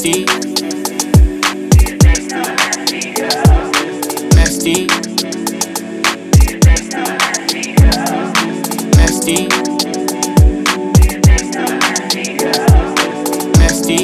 nasty, nasty, nasty, nasty.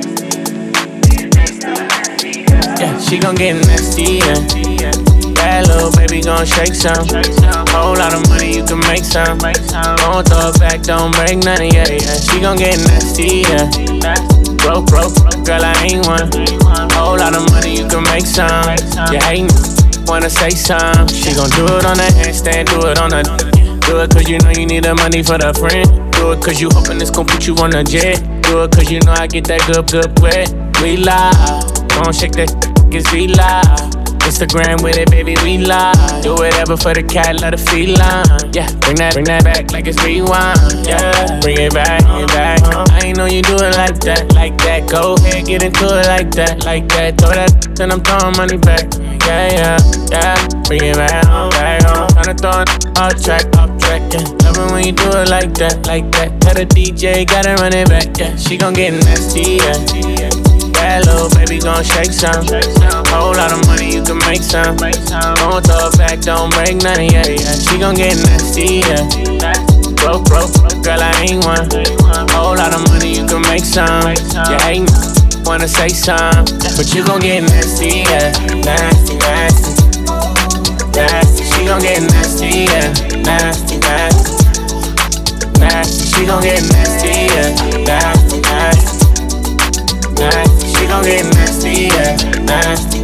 Yeah, she gon' get nasty, yeah. That little baby gon' shake some. Whole lot of money, you can make some. Don't throw it back, don't break nothing, yeah. She gon' get nasty, yeah. Broke, girl, I ain't one. Whole lot of money, you can make some. You hatin', wanna say some. She gon' do it on the handstand, do it on the. Do it cause you know you need the money for the friend. Do it cause you hoping it's gon' put you on a jet. Do it cause you know I get that good wet. We live, gon' shake that, cause we live. Instagram with it, baby, we live. Do whatever for the cat, let the feline. Yeah, bring that back like it's rewind. Yeah, bring it back. I ain't know you do it like that. Go ahead, get into it like that. Throw that, then I'm throwing money back. Yeah. Bring it back. Tryna throw it off track, yeah. Love it when you do it like that. Tell the DJ, gotta run it back. Yeah, she gon' get nasty, yeah. That little baby gon' shake some. Whole lot of money, you can make some. Don't throw it back, don't break nothing, yeah. She gon' get nasty, yeah. Broke, girl, I ain't one. Whole lot of money, you can make some. You hatin', wanna say some, but you gon' get nasty, yeah. Nasty. She gon' get nasty, yeah. Nasty. She gon' get nasty, yeah. Nasty. She gon' get nasty, yeah. Nasty.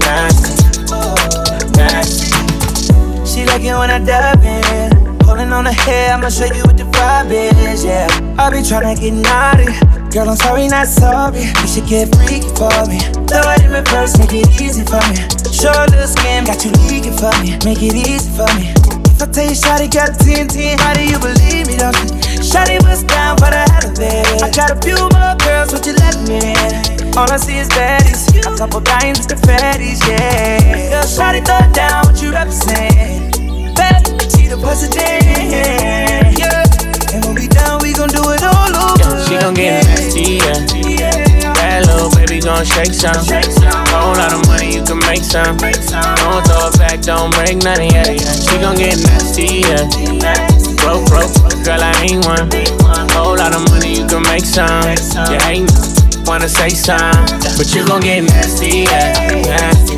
She like it when I dive in. Holding on her hair, I'ma show you what the vibe is, yeah. I be tryna get naughty. Girl, I'm sorry, not sorry. You should get freaky for me. Throw it in reverse, make it easy for me. Show a little skin, got you leaking for me. Make it easy for me. If I tell you shawty got a 10-10, how do you believe me, don't you? Shawty was down for the hell of it. I got a few more girls, would you let me in? All I see is baddies, a couple dimes with the fatties, yeah. Girl, shawty throw it down, what you represent? Bad, see the positive, yeah. And when we done, we gon' do it all over. Yeah, she gon' get nasty, yeah. That little baby gon' shake some. Whole lot of money, you can make some. Don't throw it back, don't break nothing, yeah. She gon' get nasty, yeah. Broke, girl, I ain't one. Whole lot of money, you can make some. You hatin', wanna say some, but you gon' get nasty, yeah. Nasty.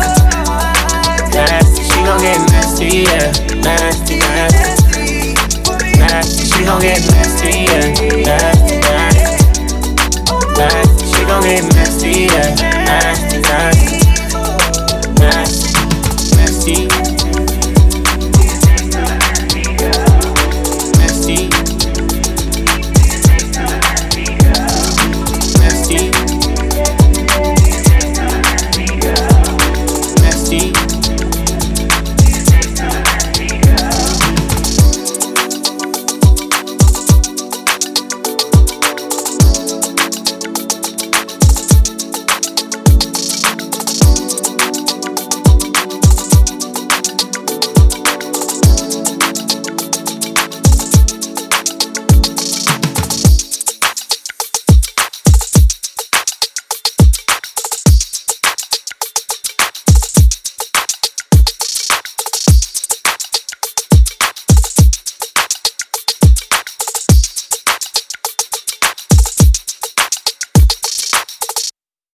She gon' get nasty, yeah. Nasty. She gon' get nasty, yeah. Nasty. She gon' get nasty, yeah. Nasty.